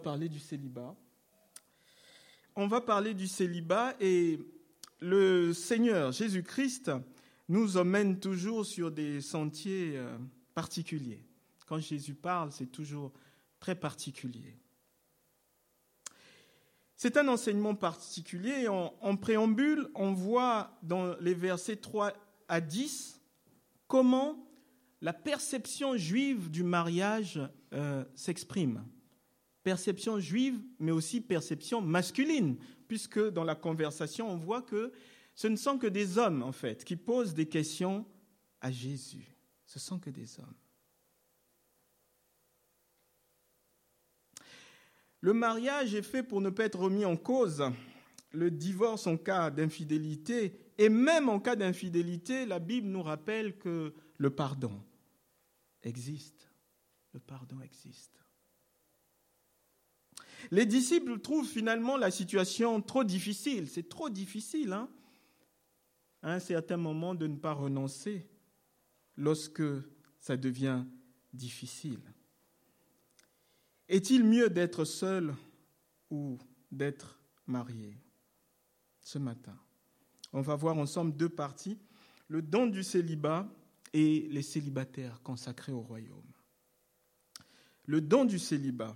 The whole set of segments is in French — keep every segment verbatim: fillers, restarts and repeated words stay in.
parler du célibat. On va parler du célibat et le Seigneur Jésus-Christ nous emmène toujours sur des sentiers particuliers. Quand Jésus parle, c'est toujours très particulier. C'est un enseignement particulier. En, en préambule, on voit dans les versets trois à dix comment la perception juive du mariage euh, s'exprime. Perception juive, mais aussi perception masculine, puisque dans la conversation, on voit que ce ne sont que des hommes, en fait, qui posent des questions à Jésus. Ce ne sont que des hommes. Le mariage est fait pour ne pas être remis en cause. Le divorce en cas d'infidélité, et même en cas d'infidélité, la Bible nous rappelle que le pardon existe. Le pardon existe. Les disciples trouvent finalement la situation trop difficile. C'est trop difficile, hein, à un certain moment de ne pas renoncer lorsque ça devient difficile. Est-il mieux d'être seul ou d'être marié? Ce matin, on va voir ensemble deux parties, le don du célibat et les célibataires consacrés au royaume. Le don du célibat.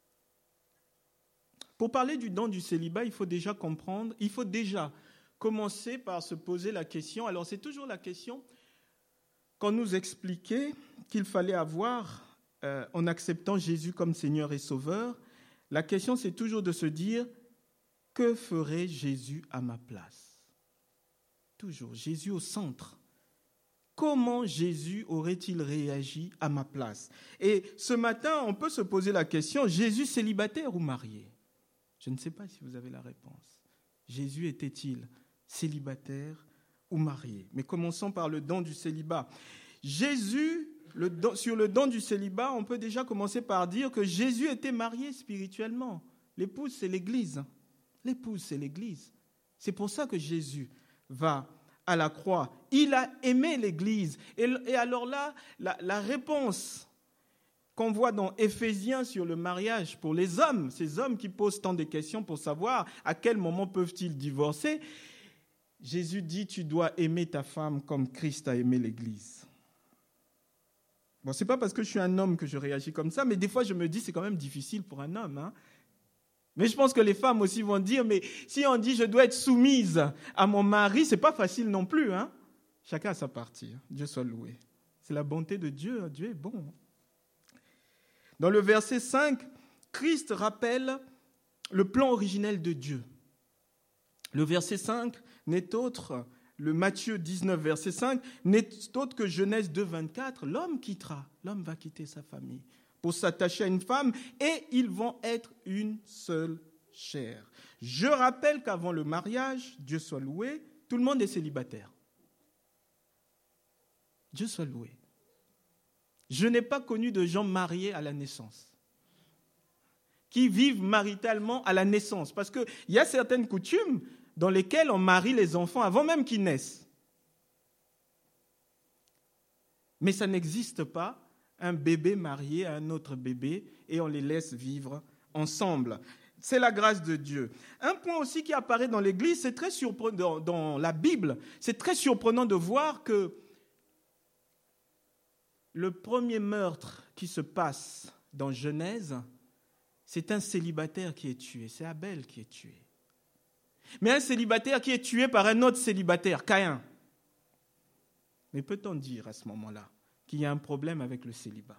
Pour parler du don du célibat, il faut déjà comprendre, il faut déjà commencer par se poser la question. Alors c'est toujours la question qu'on nous expliquait qu'il fallait avoir euh, en acceptant Jésus comme Seigneur et Sauveur. La question c'est toujours de se dire, que ferait Jésus à ma place? Toujours, Jésus au centre. Comment Jésus aurait-il réagi à ma place? Et ce matin, on peut se poser la question, Jésus célibataire ou marié? Je ne sais pas si vous avez la réponse. Jésus était-il célibataire ou marié? Mais commençons par le don du célibat. Jésus, le don, sur le don du célibat, on peut déjà commencer par dire que Jésus était marié spirituellement. L'épouse, c'est l'Église. L'épouse, c'est l'Église. C'est pour ça que Jésus va à la croix. Il a aimé l'Église. Et, et alors là, la, la réponse qu'on voit dans Éphésiens sur le mariage pour les hommes, ces hommes qui posent tant de questions pour savoir à quel moment peuvent-ils divorcer, Jésus dit, tu dois aimer ta femme comme Christ a aimé l'Église. Bon, ce n'est pas parce que je suis un homme que je réagis comme ça, mais des fois je me dis, c'est quand même difficile pour un homme. Hein. Mais je pense que les femmes aussi vont dire, mais si on dit, je dois être soumise à mon mari, ce n'est pas facile non plus. Hein. Chacun a sa partie. Dieu soit loué. C'est la bonté de Dieu. Dieu est bon. Dans le verset cinq, Christ rappelle le plan originel de Dieu. Le verset cinq n'est autre, le Matthieu dix-neuf, verset cinq, n'est autre que Genèse deux, vingt-quatre. L'homme quittera, l'homme va quitter sa famille pour s'attacher à une femme et ils vont être une seule chair. Je rappelle qu'avant le mariage, Dieu soit loué, tout le monde est célibataire. Dieu soit loué. Je n'ai pas connu de gens mariés à la naissance, qui vivent maritalement à la naissance. Parce qu'il y a certaines coutumes dans lesquelles on marie les enfants avant même qu'ils naissent. Mais ça n'existe pas, un bébé marié à un autre bébé, et on les laisse vivre ensemble. C'est la grâce de Dieu. Un point aussi qui apparaît dans l'Église, c'est très surprenant, dans la Bible, c'est très surprenant de voir que le premier meurtre qui se passe dans Genèse, c'est un célibataire qui est tué. C'est Abel qui est tué. Mais un célibataire qui est tué par un autre célibataire, Caïn. Mais peut-on dire à ce moment-là qu'il y a un problème avec le célibat?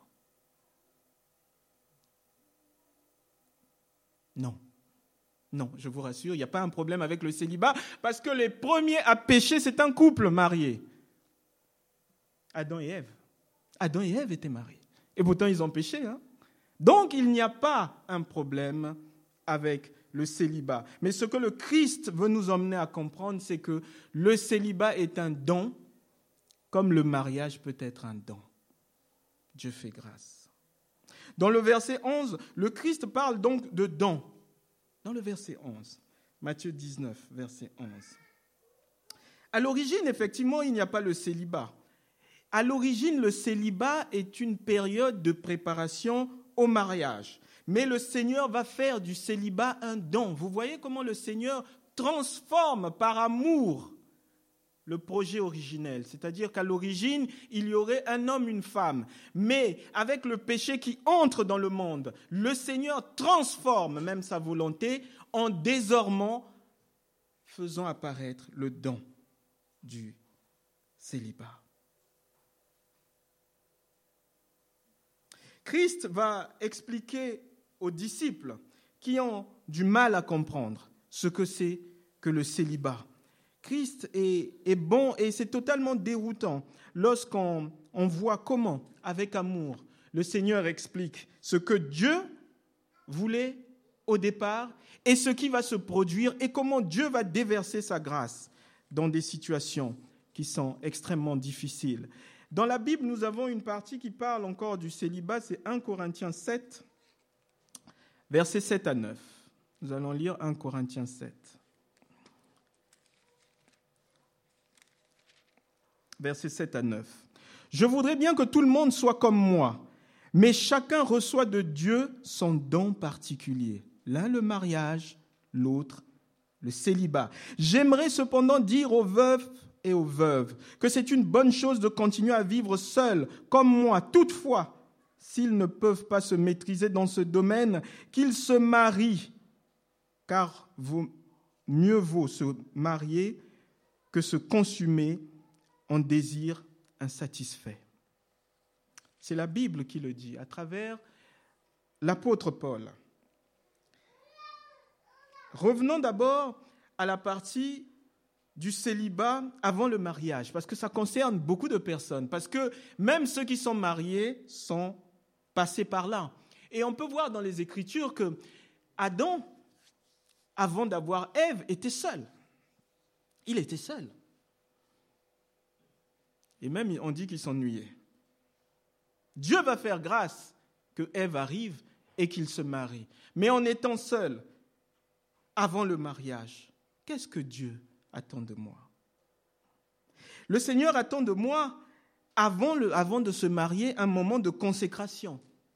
Non. Non, je vous rassure, il n'y a pas un problème avec le célibat parce que les premiers à pécher, c'est un couple marié. Adam et Ève. Adam et Ève étaient mariés. Et pourtant, ils ont péché. Hein? Donc, il n'y a pas un problème avec le célibat. Mais ce que le Christ veut nous emmener à comprendre, c'est que le célibat est un don, comme le mariage peut être un don. Dieu fait grâce. Dans le verset onze, le Christ parle donc de don. Dans le verset onze, Matthieu dix-neuf, verset onze. À l'origine, effectivement, il n'y a pas le célibat. À l'origine, le célibat est une période de préparation au mariage. Mais le Seigneur va faire du célibat un don. Vous voyez comment le Seigneur transforme par amour le projet originel. C'est-à-dire qu'à l'origine, il y aurait un homme, une femme. Mais avec le péché qui entre dans le monde, le Seigneur transforme même sa volonté en désormais faisant apparaître le don du célibat. Christ va expliquer aux disciples qui ont du mal à comprendre ce que c'est que le célibat. Christ est, est bon et c'est totalement déroutant lorsqu'on on voit comment, avec amour, le Seigneur explique ce que Dieu voulait au départ et ce qui va se produire et comment Dieu va déverser sa grâce dans des situations qui sont extrêmement difficiles. Dans la Bible, nous avons une partie qui parle encore du célibat, c'est un Corinthiens sept, versets sept à neuf. Nous allons lire un Corinthiens sept. Versets sept à neuf. « Je voudrais bien que tout le monde soit comme moi, mais chacun reçoit de Dieu son don particulier. L'un le mariage, l'autre le célibat. J'aimerais cependant dire aux veufs et aux veuves que c'est une bonne chose de continuer à vivre seuls, comme moi. Toutefois, s'ils ne peuvent pas se maîtriser dans ce domaine, qu'ils se marient, car vaut, mieux vaut se marier que se consumer en désir insatisfait. » C'est la Bible qui le dit, à travers l'apôtre Paul. Revenons d'abord à la partie du célibat avant le mariage, parce que ça concerne beaucoup de personnes, parce que même ceux qui sont mariés sont passés par là. Et on peut voir dans les Écritures que Adam, avant d'avoir Ève, était seul. Il était seul. Et même, on dit qu'il s'ennuyait. Dieu va faire grâce que Ève arrive et qu'il se marie. Mais en étant seul, avant le mariage, qu'est-ce que Dieu attend de moi? Le Seigneur attend de moi, avant, le, avant de se marier, un moment de consécration.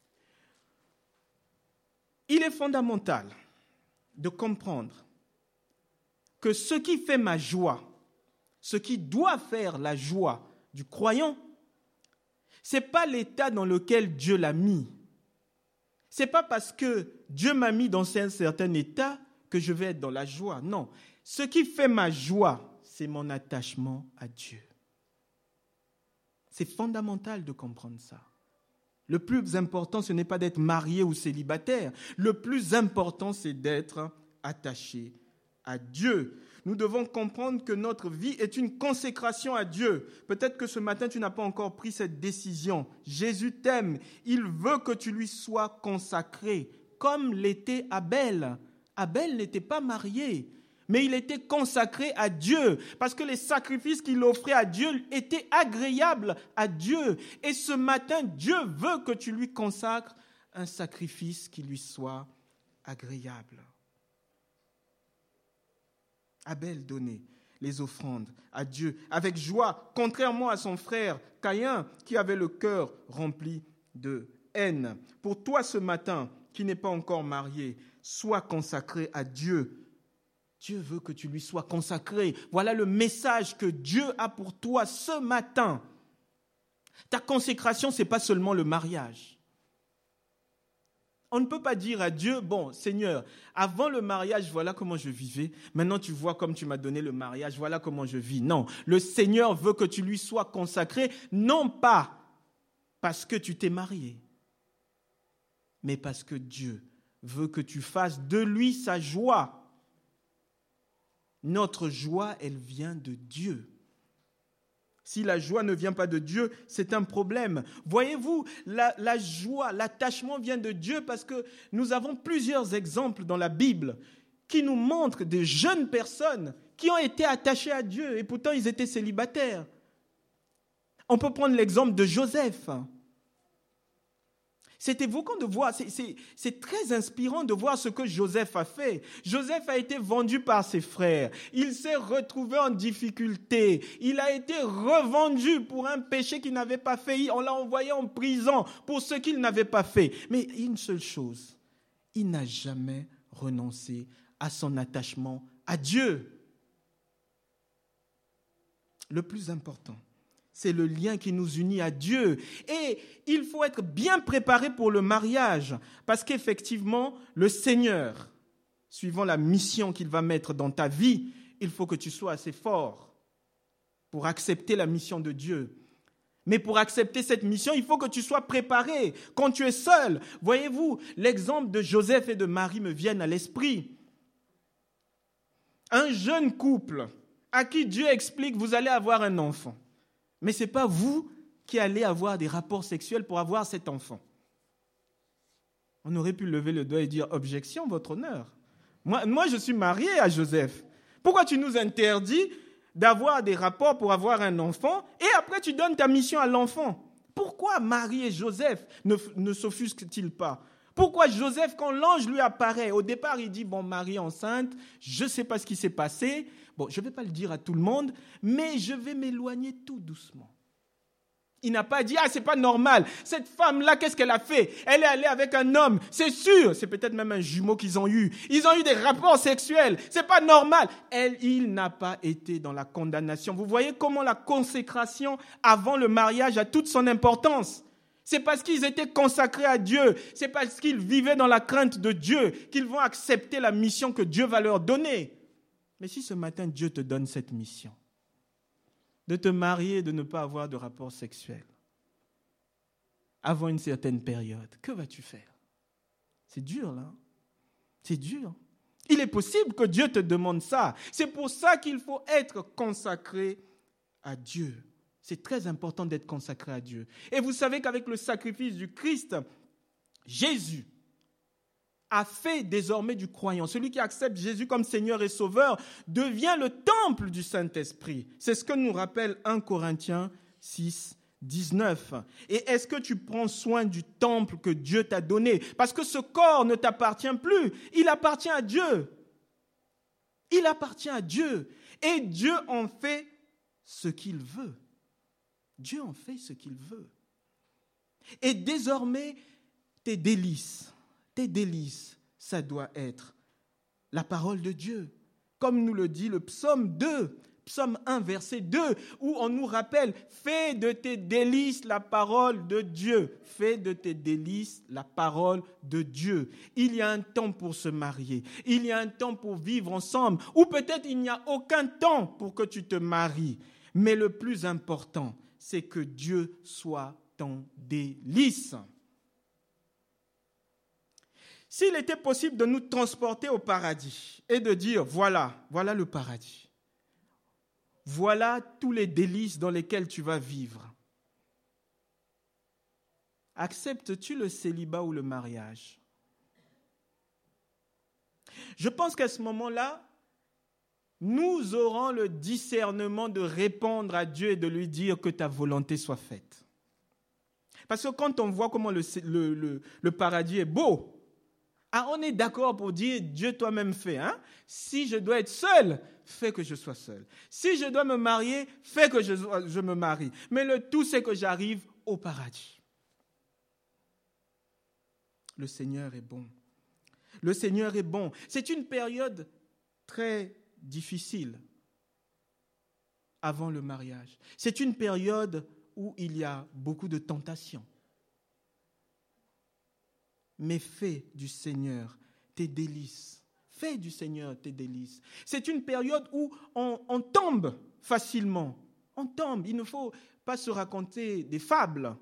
Il est fondamental de comprendre que ce qui fait ma joie, ce qui doit faire la joie du croyant, ce n'est pas l'état dans lequel Dieu l'a mis. Ce n'est pas parce que Dieu m'a mis dans un certain état que je vais être dans la joie. Non. Ce qui fait ma joie, c'est mon attachement à Dieu. C'est fondamental de comprendre ça. Le plus important, ce n'est pas d'être marié ou célibataire. Le plus important, c'est d'être attaché à Dieu. Nous devons comprendre que notre vie est une consécration à Dieu. Peut-être que ce matin, tu n'as pas encore pris cette décision. Jésus t'aime. Il veut que tu lui sois consacré, comme l'était Abel. Abel n'était pas marié, mais il était consacré à Dieu, parce que les sacrifices qu'il offrait à Dieu étaient agréables à Dieu. Et ce matin, Dieu veut que tu lui consacres un sacrifice qui lui soit agréable. Abel donnait les offrandes à Dieu avec joie, contrairement à son frère Caïn, qui avait le cœur rempli de haine. Pour toi ce matin, qui n'est pas encore marié, sois consacré à Dieu. Dieu veut que tu lui sois consacré. Voilà le message que Dieu a pour toi ce matin. Ta consécration, ce n'est pas seulement le mariage. On ne peut pas dire à Dieu, bon, Seigneur, avant le mariage, voilà comment je vivais. Maintenant, tu vois comme tu m'as donné le mariage, voilà comment je vis. Non, le Seigneur veut que tu lui sois consacré, non pas parce que tu t'es marié, mais parce que Dieu veut que tu fasses de lui sa joie. Notre joie, elle vient de Dieu. Si la joie ne vient pas de Dieu, c'est un problème. Voyez-vous, la, la joie, l'attachement vient de Dieu parce que nous avons plusieurs exemples dans la Bible qui nous montrent des jeunes personnes qui ont été attachées à Dieu et pourtant ils étaient célibataires. On peut prendre l'exemple de Joseph. C'est évoquant de voir, c'est, c'est, c'est très inspirant de voir ce que Joseph a fait. Joseph a été vendu par ses frères. Il s'est retrouvé en difficulté. Il a été revendu pour un péché qu'il n'avait pas fait. On l'a envoyé en prison pour ce qu'il n'avait pas fait. Mais une seule chose, il n'a jamais renoncé à son attachement à Dieu. Le plus important, c'est le lien qui nous unit à Dieu. Et il faut être bien préparé pour le mariage, parce qu'effectivement, le Seigneur, suivant la mission qu'il va mettre dans ta vie, il faut que tu sois assez fort pour accepter la mission de Dieu. Mais pour accepter cette mission, il faut que tu sois préparé. Quand tu es seul, voyez-vous, l'exemple de Joseph et de Marie me viennent à l'esprit. Un jeune couple à qui Dieu explique, vous allez avoir un enfant. Mais ce n'est pas vous qui allez avoir des rapports sexuels pour avoir cet enfant. On aurait pu lever le doigt et dire, objection, votre honneur. Moi, moi, je suis marié à Joseph. Pourquoi tu nous interdis d'avoir des rapports pour avoir un enfant et après tu donnes ta mission à l'enfant? Pourquoi Marie et Joseph ne, ne s'offusquent-ils pas? Pourquoi Joseph, quand l'ange lui apparaît, au départ il dit, bon, Marie est enceinte, je ne sais pas ce qui s'est passé, bon, je ne vais pas le dire à tout le monde, mais je vais m'éloigner tout doucement. Il n'a pas dit, ah, c'est pas normal, cette femme-là, qu'est-ce qu'elle a fait? Elle est allée avec un homme, c'est sûr, c'est peut-être même un jumeau qu'ils ont eu. Ils ont eu des rapports sexuels, c'est pas normal. Elle, il n'a pas été dans la condamnation. Vous voyez comment la consécration avant le mariage a toute son importance. C'est parce qu'ils étaient consacrés à Dieu, c'est parce qu'ils vivaient dans la crainte de Dieu qu'ils vont accepter la mission que Dieu va leur donner. Mais si ce matin Dieu te donne cette mission, de te marier et de ne pas avoir de rapport sexuel avant une certaine période, que vas-tu faire? C'est dur, là. C'est dur. Il est possible que Dieu te demande ça. C'est pour ça qu'il faut être consacré à Dieu. C'est très important d'être consacré à Dieu. Et vous savez qu'avec le sacrifice du Christ, Jésus a fait désormais du croyant. Celui qui accepte Jésus comme Seigneur et Sauveur devient le temple du Saint-Esprit. C'est ce que nous rappelle premier Corinthiens six, dix-neuf. Et est-ce que tu prends soin du temple que Dieu t'a donné? Parce que ce corps ne t'appartient plus. Il appartient à Dieu. Il appartient à Dieu. Et Dieu en fait ce qu'il veut. Dieu en fait ce qu'il veut. Et désormais, tes délices, tes délices, ça doit être la parole de Dieu. Comme nous le dit le psaume deux, psaume un, verset deux, où on nous rappelle, fais de tes délices la parole de Dieu. Fais de tes délices la parole de Dieu. Il y a un temps pour se marier. Il y a un temps pour vivre ensemble. Ou peut-être il n'y a aucun temps pour que tu te maries. Mais le plus important, c'est que Dieu soit ton délice. S'il était possible de nous transporter au paradis et de dire, voilà, voilà le paradis. Voilà tous les délices dans lesquels tu vas vivre. Acceptes-tu le célibat ou le mariage? Je pense qu'à ce moment-là, nous aurons le discernement de répondre à Dieu et de lui dire que ta volonté soit faite. Parce que quand on voit comment le, le, le, le paradis est beau, ah, on est d'accord pour dire, Dieu toi-même fais. Hein? Si je dois être seul, fais que je sois seul. Si je dois me marier, fais que je, je me marie. Mais le tout, c'est que j'arrive au paradis. Le Seigneur est bon. Le Seigneur est bon. C'est une période très difficile avant le mariage. C'est une période où il y a beaucoup de tentations. Mais fais du Seigneur tes délices. Fais du Seigneur tes délices. C'est une période où on, on tombe facilement. On tombe. Il ne faut pas se raconter des fables.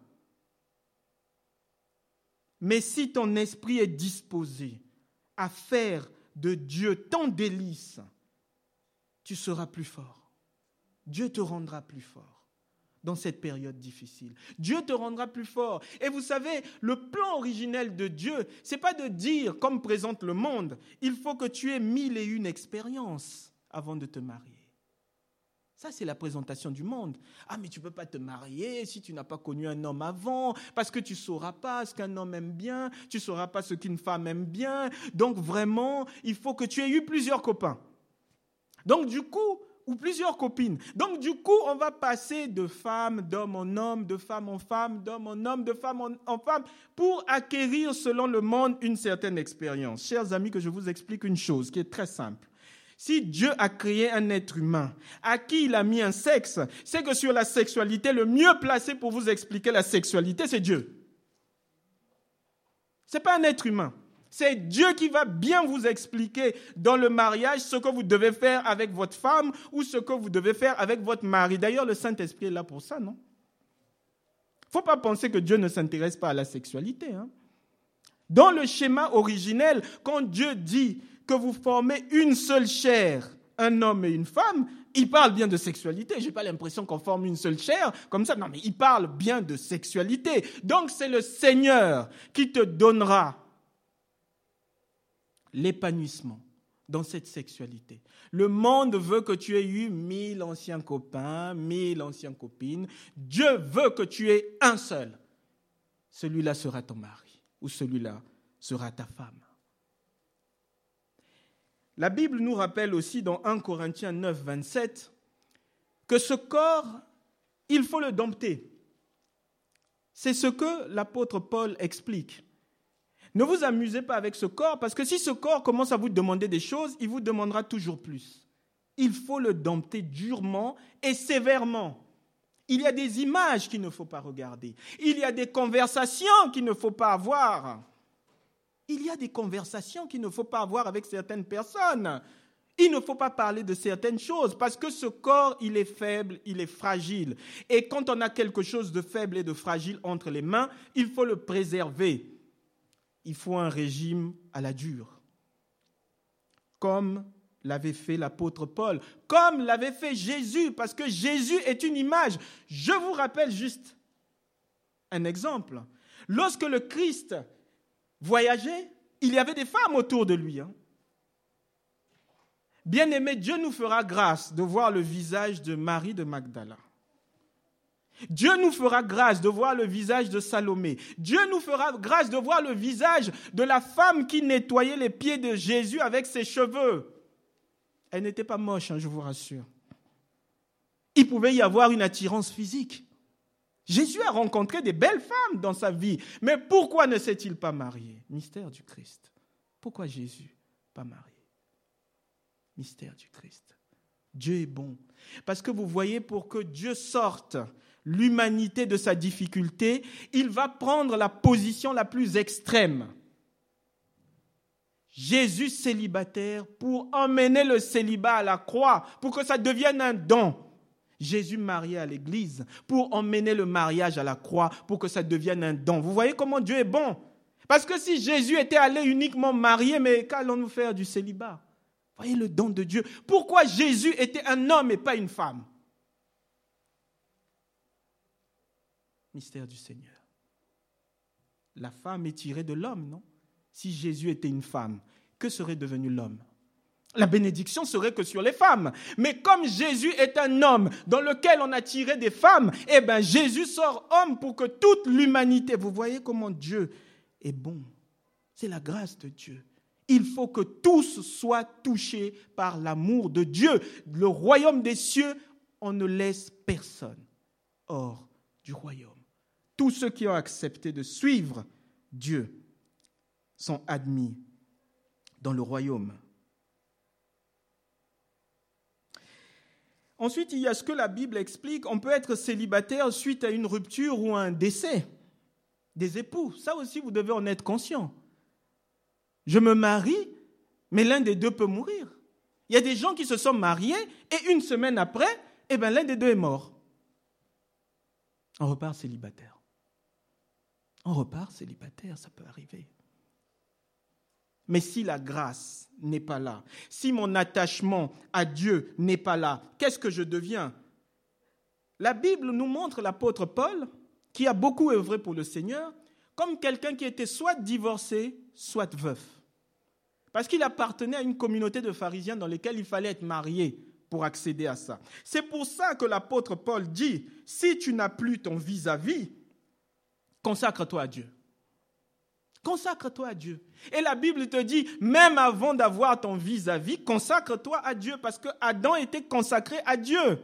Mais si ton esprit est disposé à faire de Dieu ton délice, tu seras plus fort. Dieu te rendra plus fort dans cette période difficile. Dieu te rendra plus fort. Et vous savez, le plan originel de Dieu, ce n'est pas de dire, comme présente le monde, il faut que tu aies mille et une expériences avant de te marier. Ça, c'est la présentation du monde. Ah, mais tu ne peux pas te marier si tu n'as pas connu un homme avant, parce que tu ne sauras pas ce qu'un homme aime bien, tu ne sauras pas ce qu'une femme aime bien. Donc vraiment, il faut que tu aies eu plusieurs copains. Donc du coup, ou plusieurs copines. Donc du coup, on va passer de femme, d'homme en homme, de femme en femme, d'homme en homme, de femme en, en femme, pour acquérir selon le monde une certaine expérience. Chers amis, que je vous explique une chose qui est très simple. Si Dieu a créé un être humain à qui il a mis un sexe, c'est que sur la sexualité, le mieux placé pour vous expliquer la sexualité, c'est Dieu. Ce n'est pas un être humain. C'est Dieu qui va bien vous expliquer dans le mariage ce que vous devez faire avec votre femme ou ce que vous devez faire avec votre mari. D'ailleurs, le Saint-Esprit est là pour ça, non? Il ne faut pas penser que Dieu ne s'intéresse pas à la sexualité. Hein? Dans le schéma originel, quand Dieu dit que vous formez une seule chair, un homme et une femme, il parle bien de sexualité. Je n'ai pas l'impression qu'on forme une seule chair comme ça. Non, mais il parle bien de sexualité. Donc, c'est le Seigneur qui te donnera l'épanouissement dans cette sexualité. Le monde veut que tu aies eu mille anciens copains, mille anciennes copines. Dieu veut que tu aies un seul. Celui-là sera ton mari ou celui-là sera ta femme. La Bible nous rappelle aussi dans premier Corinthiens neuf, vingt-sept que ce corps, il faut le dompter. C'est ce que l'apôtre Paul explique. Ne vous amusez pas avec ce corps, parce que si ce corps commence à vous demander des choses, il vous demandera toujours plus. Il faut le dompter durement et sévèrement. Il y a des images qu'il ne faut pas regarder. Il y a des conversations qu'il ne faut pas avoir. Il y a des conversations qu'il ne faut pas avoir avec certaines personnes. Il ne faut pas parler de certaines choses parce que ce corps, il est faible, il est fragile. Et quand on a quelque chose de faible et de fragile entre les mains, il faut le préserver. Il faut un régime à la dure. Comme l'avait fait l'apôtre Paul, comme l'avait fait Jésus, parce que Jésus est une image. Je vous rappelle juste un exemple. Lorsque le Christ voyageait, il y avait des femmes autour de lui. Hein. Bien-aimé, Dieu nous fera grâce de voir le visage de Marie de Magdala. Dieu nous fera grâce de voir le visage de Salomé. Dieu nous fera grâce de voir le visage de la femme qui nettoyait les pieds de Jésus avec ses cheveux. Elle n'était pas moche, hein, je vous rassure. Il pouvait y avoir une attirance physique. Jésus a rencontré des belles femmes dans sa vie. Mais pourquoi ne s'est-il pas marié? Mystère du Christ. Pourquoi Jésus pas marié? Mystère du Christ. Dieu est bon. Parce que vous voyez, pour que Dieu sorte l'humanité de sa difficulté, il va prendre la position la plus extrême. Jésus célibataire pour emmener le célibat à la croix, pour que ça devienne un don. Jésus marié à l'église pour emmener le mariage à la croix, pour que ça devienne un don. Vous voyez comment Dieu est bon? Parce que si Jésus était allé uniquement marié, mais qu'allons-nous faire du célibat? Vous voyez le don de Dieu. Pourquoi Jésus était un homme et pas une femme? Mystère du Seigneur. La femme est tirée de l'homme, non? Si Jésus était une femme, que serait devenu l'homme? La bénédiction serait que sur les femmes. Mais comme Jésus est un homme dans lequel on a tiré des femmes, eh bien Jésus sort homme pour que toute l'humanité... Vous voyez comment Dieu est bon. C'est la grâce de Dieu. Il faut que tous soient touchés par l'amour de Dieu. Le royaume des cieux, on ne laisse personne hors du royaume. Tous ceux qui ont accepté de suivre Dieu sont admis dans le royaume. Ensuite, il y a ce que la Bible explique. On peut être célibataire suite à une rupture ou à un décès des époux. Ça aussi, vous devez en être conscient. Je me marie, mais l'un des deux peut mourir. Il y a des gens qui se sont mariés et une semaine après, eh ben, l'un des deux est mort. On repart célibataire. On repart célibataire, ça peut arriver. Mais si la grâce n'est pas là, si mon attachement à Dieu n'est pas là, qu'est-ce que je deviens? La Bible nous montre l'apôtre Paul, qui a beaucoup œuvré pour le Seigneur, comme quelqu'un qui était soit divorcé, soit veuf. Parce qu'il appartenait à une communauté de pharisiens dans laquelle il fallait être marié pour accéder à ça. C'est pour ça que l'apôtre Paul dit, si tu n'as plus ton vis-à-vis, consacre-toi à Dieu. Consacre-toi à Dieu. Et la Bible te dit, même avant d'avoir ton vis-à-vis, consacre-toi à Dieu, parce que Adam était consacré à Dieu.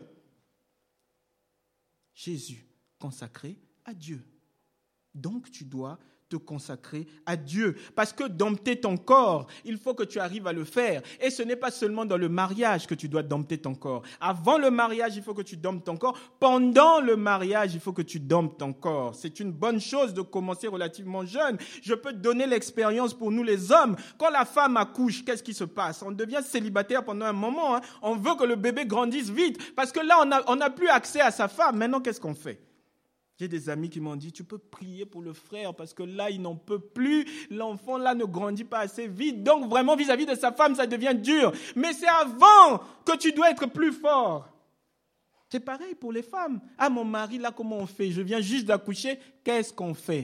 Jésus, consacré à Dieu. Donc tu dois te consacrer à Dieu. Parce que dompter ton corps, il faut que tu arrives à le faire. Et ce n'est pas seulement dans le mariage que tu dois dompter ton corps. Avant le mariage, il faut que tu domptes ton corps. Pendant le mariage, il faut que tu domptes ton corps. C'est une bonne chose de commencer relativement jeune. Je peux te donner l'expérience pour nous les hommes. Quand la femme accouche, qu'est-ce qui se passe? On devient célibataire pendant un moment. Hein. On veut que le bébé grandisse vite. Parce que là, on n'a on n'a plus accès à sa femme. Maintenant, qu'est-ce qu'on fait? J'ai des amis qui m'ont dit, tu peux prier pour le frère parce que là, il n'en peut plus. L'enfant, là, ne grandit pas assez vite. Donc, vraiment, vis-à-vis de sa femme, ça devient dur. Mais c'est avant que tu dois être plus fort. C'est pareil pour les femmes. Ah, mon mari, là, comment on fait? Je viens juste d'accoucher. Qu'est-ce qu'on fait?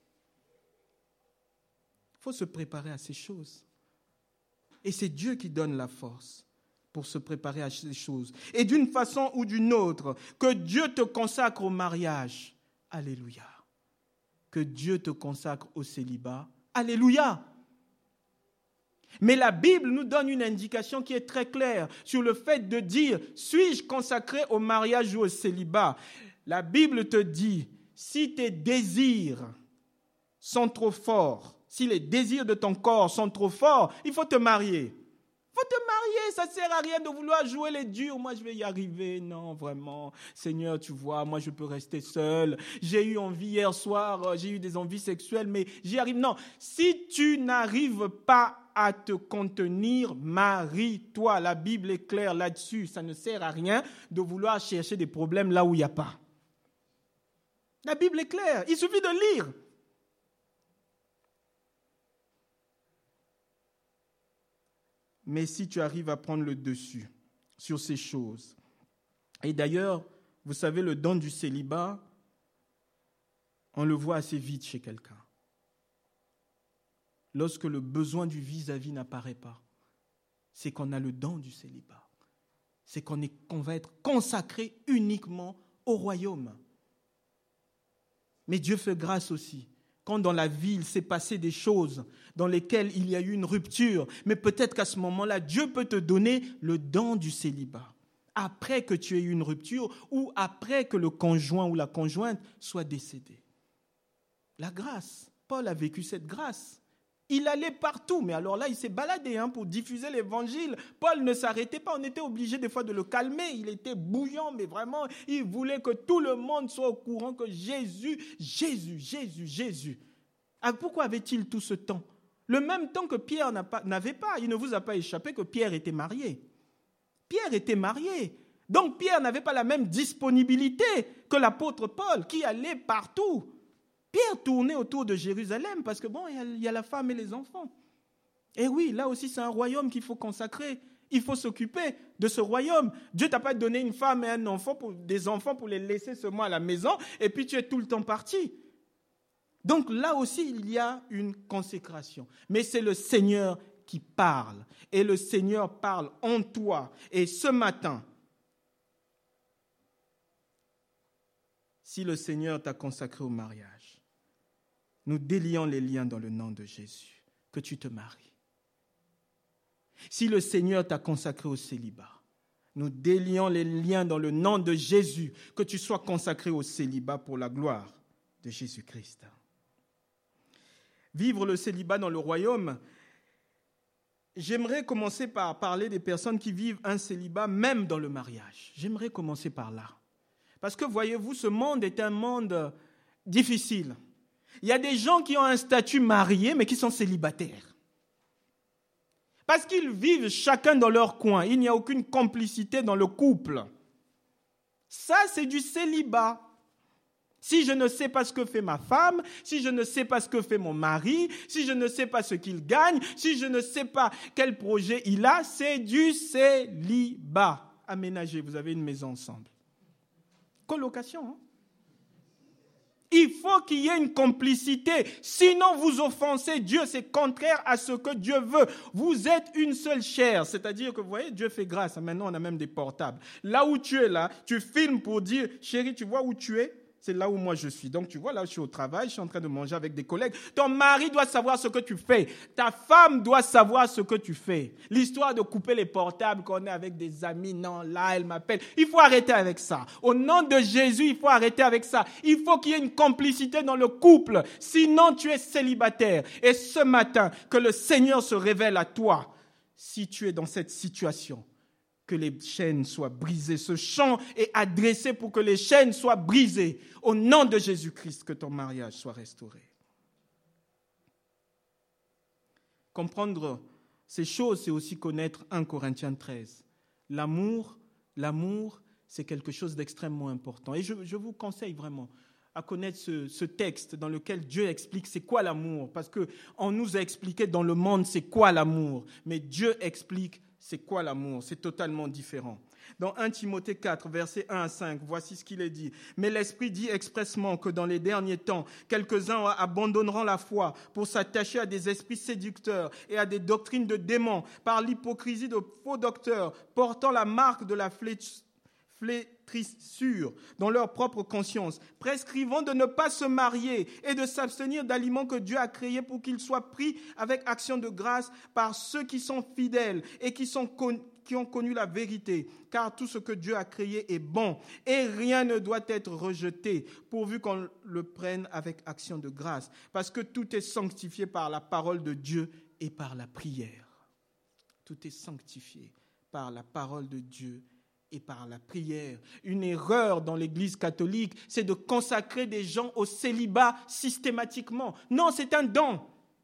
Il faut se préparer à ces choses. Et c'est Dieu qui donne la force pour se préparer à ces choses. Et d'une façon ou d'une autre, que Dieu te consacre au mariage. Alléluia. Que Dieu te consacre au célibat. Alléluia. Mais la Bible nous donne une indication qui est très claire sur le fait de dire, suis-je consacré au mariage ou au célibat? La Bible te dit, si tes désirs sont trop forts, si les désirs de ton corps sont trop forts, il faut te marier. Il faut te marier, ça ne sert à rien de vouloir jouer les durs. Moi, je vais y arriver. Non, vraiment. Seigneur, tu vois, moi, je peux rester seul. J'ai eu envie hier soir, j'ai eu des envies sexuelles, mais j'y arrive. Non, si tu n'arrives pas à te contenir, marie-toi. La Bible est claire là-dessus. Ça ne sert à rien de vouloir chercher des problèmes là où il n'y a pas. La Bible est claire. Il suffit de lire. Mais si tu arrives à prendre le dessus sur ces choses, et d'ailleurs, vous savez, le don du célibat, on le voit assez vite chez quelqu'un. Lorsque le besoin du vis-à-vis n'apparaît pas, c'est qu'on a le don du célibat. C'est qu'on est, qu'on va être consacré uniquement au royaume. Mais Dieu fait grâce aussi. Quand dans la vie, il s'est passé des choses dans lesquelles il y a eu une rupture, mais peut-être qu'à ce moment-là, Dieu peut te donner le don du célibat, après que tu aies eu une rupture ou après que le conjoint ou la conjointe soit décédé. La grâce, Paul a vécu cette grâce. Il allait partout, mais alors là, il s'est baladé hein, pour diffuser l'évangile. Paul ne s'arrêtait pas, on était obligé des fois de le calmer. Il était bouillant, mais vraiment, il voulait que tout le monde soit au courant que Jésus, Jésus, Jésus, Jésus. Ah, pourquoi avait-il tout ce temps? Le même temps que Pierre n'a pas, n'avait pas. Il ne vous a pas échappé que Pierre était marié. Pierre était marié. Donc Pierre n'avait pas la même disponibilité que l'apôtre Paul, qui allait partout. Pierre tournait autour de Jérusalem parce que bon, il y a la femme et les enfants. Et oui, là aussi, c'est un royaume qu'il faut consacrer. Il faut s'occuper de ce royaume. Dieu ne t'a pas donné une femme et un enfant pour, des enfants pour les laisser seulement à la maison et puis tu es tout le temps parti. Donc là aussi, il y a une consécration. Mais c'est le Seigneur qui parle. Et le Seigneur parle en toi. Et ce matin, si le Seigneur t'a consacré au mariage, nous délions les liens dans le nom de Jésus, que tu te maries. Si le Seigneur t'a consacré au célibat, nous délions les liens dans le nom de Jésus, que tu sois consacré au célibat pour la gloire de Jésus-Christ. Vivre le célibat dans le royaume, j'aimerais commencer par parler des personnes qui vivent un célibat même dans le mariage. J'aimerais commencer par là. Parce que voyez-vous, ce monde est un monde difficile. Il y a des gens qui ont un statut marié, mais qui sont célibataires. Parce qu'ils vivent chacun dans leur coin. Il n'y a aucune complicité dans le couple. Ça, c'est du célibat. Si je ne sais pas ce que fait ma femme, si je ne sais pas ce que fait mon mari, si je ne sais pas ce qu'il gagne, si je ne sais pas quel projet il a, c'est du célibat. Aménagez, vous avez une maison ensemble. Colocation, hein? Il faut qu'il y ait une complicité. Sinon, vous offensez Dieu. C'est contraire à ce que Dieu veut. Vous êtes une seule chair. C'est-à-dire que, vous voyez, Dieu fait grâce. Maintenant, on a même des portables. Là où tu es là, tu filmes pour dire, chérie, tu vois où tu es? C'est là où moi je suis. Donc tu vois, là je suis au travail, je suis en train de manger avec des collègues. Ton mari doit savoir ce que tu fais. Ta femme doit savoir ce que tu fais. L'histoire de couper les portables quand on est avec des amis, non, là elle m'appelle. Il faut arrêter avec ça. Au nom de Jésus, il faut arrêter avec ça. Il faut qu'il y ait une complicité dans le couple. Sinon tu es célibataire. Et ce matin, que le Seigneur se révèle à toi si tu es dans cette situation. Que les chaînes soient brisées. Ce chant est adressé pour que les chaînes soient brisées. Au nom de Jésus-Christ, que ton mariage soit restauré. Comprendre ces choses, c'est aussi connaître un Corinthiens treize. L'amour, l'amour, c'est quelque chose d'extrêmement important. Et je, je vous conseille vraiment à connaître ce, ce texte dans lequel Dieu explique c'est quoi l'amour. Parce qu'on nous a expliqué dans le monde c'est quoi l'amour. Mais Dieu explique c'est quoi l'amour? C'est totalement différent. Dans premier Timothée quatre, versets un à cinq, voici ce qu'il est dit. Mais l'Esprit dit expressement que dans les derniers temps, quelques-uns abandonneront la foi pour s'attacher à des esprits séducteurs et à des doctrines de démons par l'hypocrisie de faux docteurs portant la marque de la flétrissure dans leur propre conscience, prescrivant de ne pas se marier et de s'abstenir d'aliments que Dieu a créés pour qu'ils soient pris avec action de grâce par ceux qui sont fidèles et qui, sont con- qui ont connu la vérité. Car tout ce que Dieu a créé est bon et rien ne doit être rejeté pourvu qu'on le prenne avec action de grâce. Parce que tout est sanctifié par la parole de Dieu et par la prière. Tout est sanctifié par la parole de Dieu et par la prière. Une erreur dans l'Église catholique, c'est de consacrer des gens au célibat systématiquement. Non, c'est un don.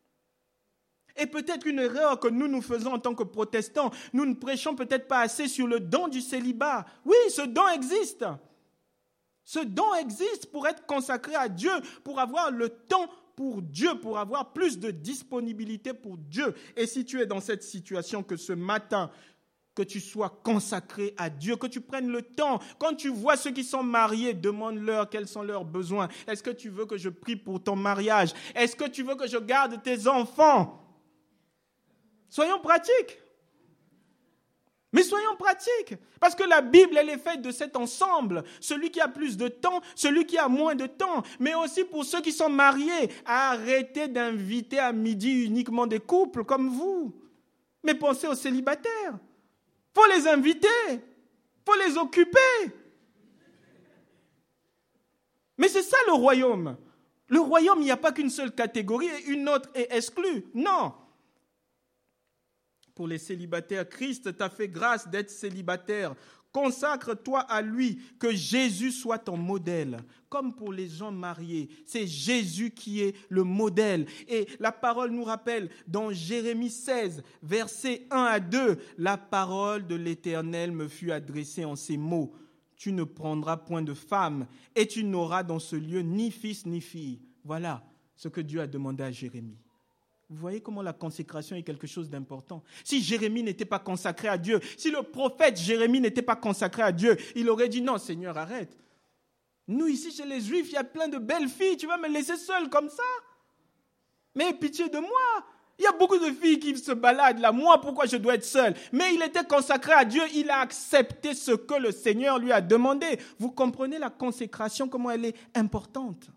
Et peut-être une erreur que nous nous faisons en tant que protestants, nous ne prêchons peut-être pas assez sur le don du célibat. Oui, ce don existe. Ce don existe pour être consacré à Dieu, pour avoir le temps pour Dieu, pour avoir plus de disponibilité pour Dieu. Et si tu es dans cette situation que ce matin, que tu sois consacré à Dieu, que tu prennes le temps. Quand tu vois ceux qui sont mariés, demande-leur quels sont leurs besoins. Est-ce que tu veux que je prie pour ton mariage? Est-ce que tu veux que je garde tes enfants? Soyons pratiques. Mais soyons pratiques. Parce que la Bible, elle est faite de cet ensemble. Celui qui a plus de temps, celui qui a moins de temps. Mais aussi pour ceux qui sont mariés, arrêtez d'inviter à midi uniquement des couples comme vous. Mais pensez aux célibataires. Il faut les inviter, il faut les occuper. Mais c'est ça le royaume. Le royaume, il n'y a pas qu'une seule catégorie et une autre est exclue. Non. Pour les célibataires, Christ t'a fait grâce d'être célibataire. Consacre-toi à lui, que Jésus soit ton modèle. Comme pour les gens mariés, c'est Jésus qui est le modèle. Et la parole nous rappelle dans Jérémie seize, versets un à deux, la parole de l'Éternel me fut adressée en ces mots. Tu ne prendras point de femme et tu n'auras dans ce lieu ni fils ni fille. Voilà ce que Dieu a demandé à Jérémie. Vous voyez comment la consécration est quelque chose d'important. Si Jérémie n'était pas consacré à Dieu, si le prophète Jérémie n'était pas consacré à Dieu, il aurait dit non, Seigneur, arrête. Nous, ici, chez les Juifs, il y a plein de belles filles, tu vas me laisser seule comme ça? Mais pitié de moi. Il y a beaucoup de filles qui se baladent là. Moi, pourquoi je dois être seule? Mais il était consacré à Dieu, il a accepté ce que le Seigneur lui a demandé. Vous comprenez la consécration, comment elle est importante?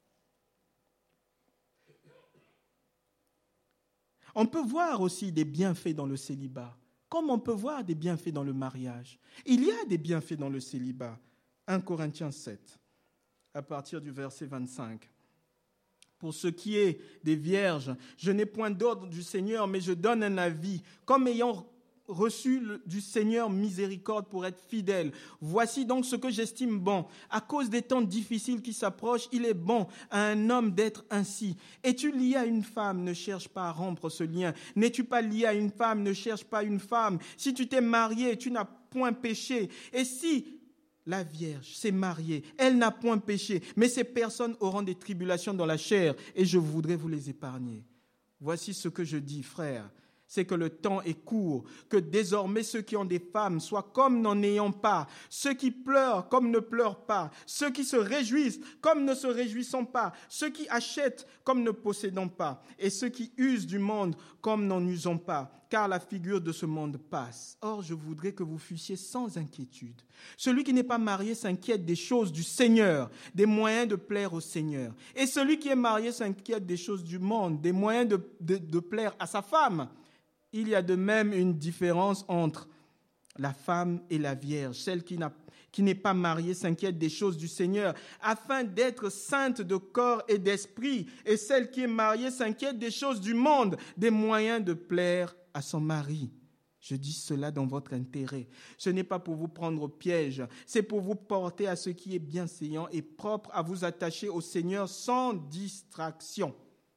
On peut voir aussi des bienfaits dans le célibat, comme on peut voir des bienfaits dans le mariage. Il y a des bienfaits dans le célibat. premier Corinthiens sept, à partir du verset vingt-cinq. Pour ce qui est des vierges, je n'ai point d'ordre du Seigneur, mais je donne un avis, comme ayant reçu du Seigneur miséricorde pour être fidèle. Voici donc ce que j'estime bon. À cause des temps difficiles qui s'approchent, il est bon à un homme d'être ainsi. Es-tu lié à une femme, ne cherche pas à rompre ce lien. N'es-tu pas lié à une femme, ne cherche pas une femme. Si tu t'es marié, tu n'as point péché. Et si la Vierge s'est mariée, elle n'a point péché. Mais ces personnes auront des tribulations dans la chair et je voudrais vous les épargner. Voici ce que je dis, frères. c'est que le temps est court, que désormais ceux qui ont des femmes soient comme n'en ayant pas, ceux qui pleurent comme ne pleurent pas, ceux qui se réjouissent comme ne se réjouissant pas, ceux qui achètent comme ne possédant pas, et ceux qui usent du monde comme n'en usant pas, car la figure de ce monde passe. Or, je voudrais que vous fussiez sans inquiétude. Celui qui n'est pas marié s'inquiète des choses du Seigneur, des moyens de plaire au Seigneur. Et celui qui est marié s'inquiète des choses du monde, des moyens de, de, de plaire à sa femme. Il y a de même une différence entre la femme et la vierge. Celle qui, n'a, qui n'est pas mariée s'inquiète des choses du Seigneur, afin d'être sainte de corps et d'esprit. Et celle qui est mariée s'inquiète des choses du monde, des moyens de plaire à son mari. Je dis cela dans votre intérêt. Ce n'est pas pour vous prendre au piège, c'est pour vous porter à ce qui est bienséant et propre, à vous attacher au Seigneur sans distraction.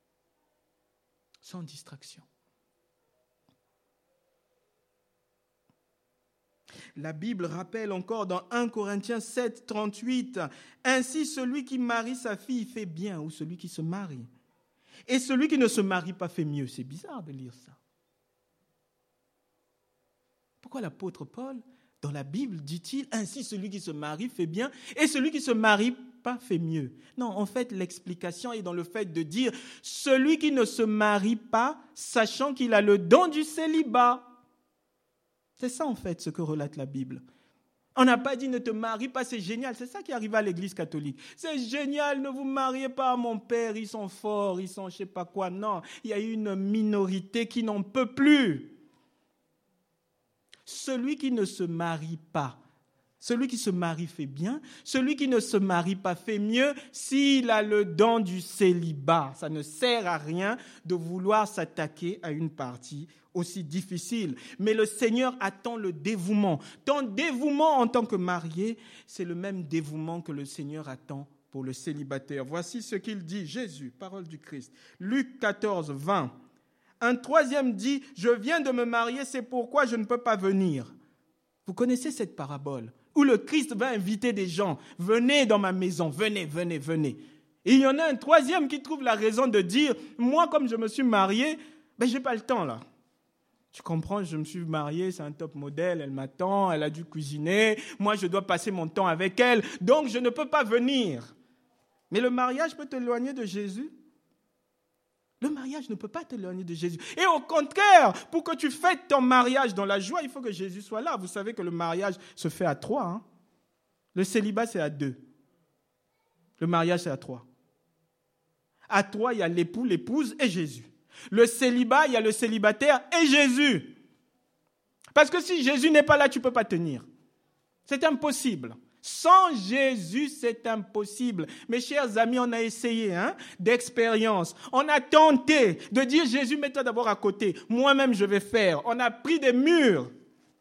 Sans distraction. La Bible rappelle encore dans un Corinthiens sept, trente-huit, « Ainsi celui qui marie sa fille fait bien, ou celui qui se marie. Et celui qui ne se marie pas fait mieux. » C'est bizarre de lire ça. Pourquoi l'apôtre Paul, dans la Bible, dit-il « Ainsi celui qui se marie fait bien, et celui qui ne se marie pas fait mieux. » Non, en fait, l'explication est dans le fait de dire « Celui qui ne se marie pas, sachant qu'il a le don du célibat. » C'est ça, en fait, ce que relate la Bible. On n'a pas dit « ne te marie pas, c'est génial ». C'est ça qui arrive à l'Église catholique. C'est génial, ne vous mariez pas à mon père, ils sont forts, ils sont je ne sais pas quoi. Non, il y a une minorité qui n'en peut plus. Celui qui ne se marie pas, celui qui se marie fait bien, celui qui ne se marie pas fait mieux s'il a le don du célibat. Ça ne sert à rien de vouloir s'attaquer à une partie aussi difficile. Mais le Seigneur attend le dévouement. Ton dévouement en tant que marié, c'est le même dévouement que le Seigneur attend pour le célibataire. Voici ce qu'il dit, Jésus, parole du Christ. Luc quatorze, vingt. Un troisième dit, « Je viens de me marier, c'est pourquoi je ne peux pas venir. » Vous connaissez cette parabole où le Christ va inviter des gens. « Venez dans ma maison, venez, venez, venez. » Et il y en a un troisième qui trouve la raison de dire, « Moi, comme je me suis marié, ben, je n'ai pas le temps là. » Tu comprends, je me suis marié, c'est un top modèle, elle m'attend, elle a dû cuisiner, moi je dois passer mon temps avec elle, donc je ne peux pas venir. Mais le mariage peut t'éloigner de Jésus. Le mariage ne peut pas t'éloigner de Jésus. Et au contraire, pour que tu fêtes ton mariage dans la joie, il faut que Jésus soit là. Vous savez que le mariage se fait à trois. Hein? Le célibat, c'est à deux. Le mariage, c'est à trois. À trois, il y a l'époux, l'épouse et Jésus. Le célibat, il y a le célibataire et Jésus. Parce que si Jésus n'est pas là, tu ne peux pas tenir. C'est impossible. Sans Jésus, c'est impossible. Mes chers amis, on a essayé hein, d'expérience. On a tenté de dire Jésus, mets-toi d'abord à côté. Moi-même, je vais faire. On a pris des murs.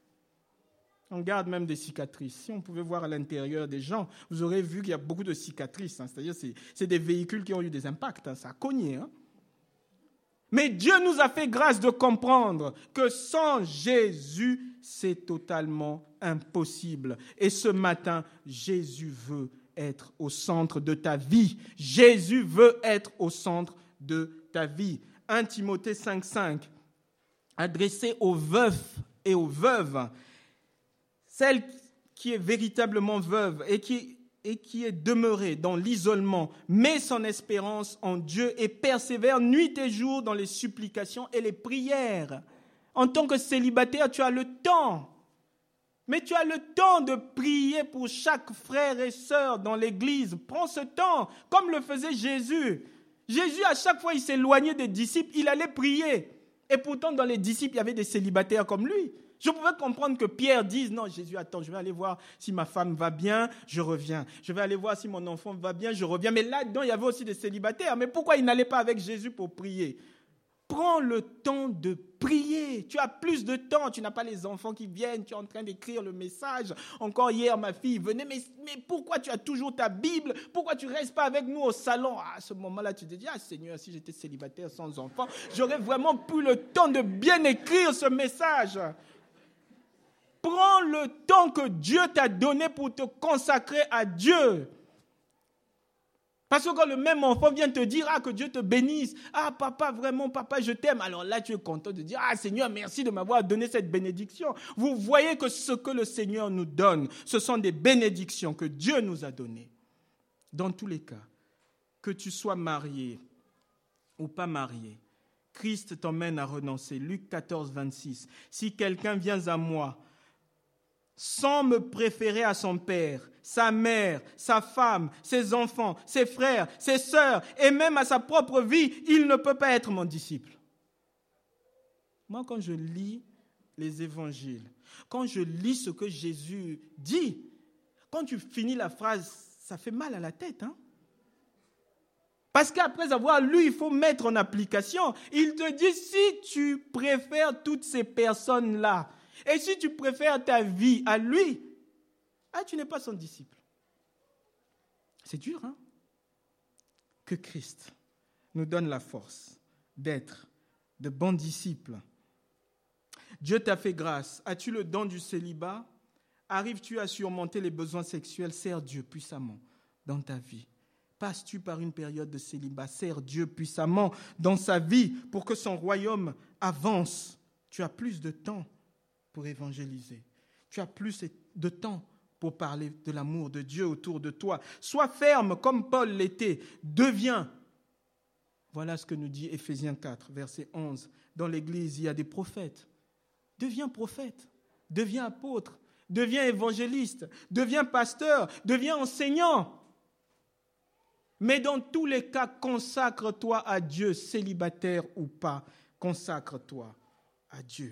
On garde même des cicatrices. Si on pouvait voir à l'intérieur des gens, vous aurez vu qu'il y a beaucoup de cicatrices. Hein. C'est-à-dire c'est, c'est des véhicules qui ont eu des impacts. Hein. Ça a cogné. Hein. Mais Dieu nous a fait grâce de comprendre que sans Jésus, c'est totalement impossible. Et ce matin, Jésus veut être au centre de ta vie. Jésus veut être au centre de ta vie. premier Timothée cinq, cinq, adressé aux veufs et aux veuves, celle qui est véritablement veuve et qui et qui est demeuré dans l'isolement, met son espérance en Dieu et persévère nuit et jour dans les supplications et les prières. En tant que célibataire, tu as le temps. Mais tu as le temps de prier pour chaque frère et sœur dans l'église. Prends ce temps, comme le faisait Jésus. Jésus, à chaque fois, il s'éloignait des disciples, il allait prier. Et pourtant, dans les disciples, il y avait des célibataires comme lui. Je pouvais comprendre que Pierre dise, non, Jésus, attends, je vais aller voir si ma femme va bien, je reviens. Je vais aller voir si mon enfant va bien, je reviens. Mais là-dedans, il y avait aussi des célibataires. Mais pourquoi il n'allait pas avec Jésus pour prier ? Prends le temps de prier. Tu as plus de temps. Tu n'as pas les enfants qui viennent. Tu es en train d'écrire le message. Encore hier, ma fille venait. Mais, mais pourquoi tu as toujours ta Bible ? Pourquoi tu ne restes pas avec nous au salon ? Ah, à ce moment-là, tu te dis, ah Seigneur, si j'étais célibataire sans enfant, j'aurais vraiment plus le temps de bien écrire ce message. Prends le temps que Dieu t'a donné pour te consacrer à Dieu. Parce que quand le même enfant vient te dire, ah, que Dieu te bénisse, ah, papa, vraiment, papa, je t'aime. Alors là, tu es content de dire, ah, Seigneur, merci de m'avoir donné cette bénédiction. Vous voyez que ce que le Seigneur nous donne, ce sont des bénédictions que Dieu nous a données. Dans tous les cas, que tu sois marié ou pas marié, Christ t'emmène à renoncer. Luc quatorze, vingt-six. Si quelqu'un vient à moi sans me préférer à son père, sa mère, sa femme, ses enfants, ses frères, ses sœurs et même à sa propre vie, il ne peut pas être mon disciple. Moi, quand je lis les évangiles, quand je lis ce que Jésus dit, quand tu finis la phrase, ça fait mal à la tête, hein? Parce qu'après avoir lu, il faut mettre en application. Il te dit, si tu préfères toutes ces personnes-là, et si tu préfères ta vie à lui, ah, tu n'es pas son disciple. C'est dur, hein? Que Christ nous donne la force d'être de bons disciples. Dieu t'a fait grâce. As-tu le don du célibat? Arrives-tu à surmonter les besoins sexuels? Sers Dieu puissamment dans ta vie. Passes-tu par une période de célibat? Sers Dieu puissamment dans sa vie pour que son royaume avance. Tu as plus de temps pour évangéliser. Tu as plus de temps pour parler de l'amour de Dieu autour de toi. Sois ferme comme Paul l'était. Deviens. Voilà ce que nous dit Éphésiens quatre, verset onze. Dans l'Église, il y a des prophètes. Deviens prophète. Deviens apôtre. Deviens évangéliste. Deviens pasteur. Deviens enseignant. Mais dans tous les cas, consacre-toi à Dieu, célibataire ou pas. Consacre-toi à Dieu.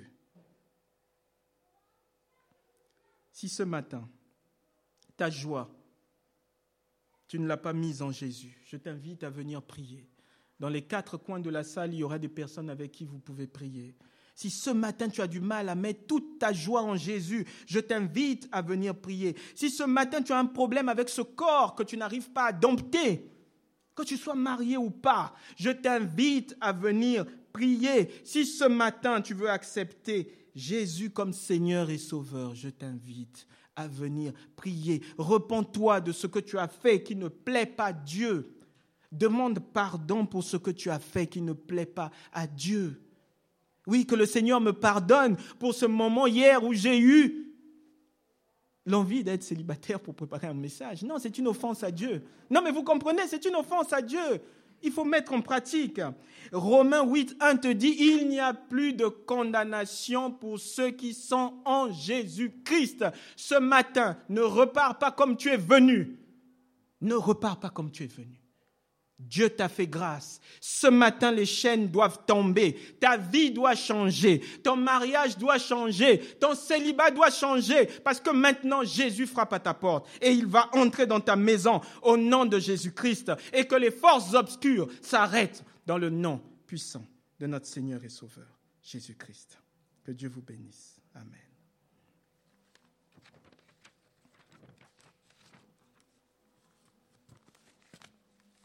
Si ce matin, ta joie, tu ne l'as pas mise en Jésus, je t'invite à venir prier. Dans les quatre coins de la salle, il y aura des personnes avec qui vous pouvez prier. Si ce matin, tu as du mal à mettre toute ta joie en Jésus, je t'invite à venir prier. Si ce matin, tu as un problème avec ce corps que tu n'arrives pas à dompter, que tu sois marié ou pas, je t'invite à venir prier. Si ce matin, tu veux accepter Jésus comme Seigneur et Sauveur, je t'invite à venir prier. Repens-toi de ce que tu as fait qui ne plaît pas à Dieu. Demande pardon pour ce que tu as fait qui ne plaît pas à Dieu. Oui, que le Seigneur me pardonne pour ce moment hier où j'ai eu l'envie d'être célibataire pour préparer un message. Non, c'est une offense à Dieu. Non, mais vous comprenez, c'est une offense à Dieu. Il faut mettre en pratique. Romains huit, un te dit, il n'y a plus de condamnation pour ceux qui sont en Jésus-Christ. Ce matin, ne repars pas comme tu es venu. Ne repars pas comme tu es venu. Dieu t'a fait grâce. Ce matin, les chaînes doivent tomber. Ta vie doit changer. Ton mariage doit changer. Ton célibat doit changer. Parce que maintenant, Jésus frappe à ta porte. Et il va entrer dans ta maison au nom de Jésus-Christ. Et que les forces obscures s'arrêtent dans le nom puissant de notre Seigneur et Sauveur, Jésus-Christ. Que Dieu vous bénisse. Amen.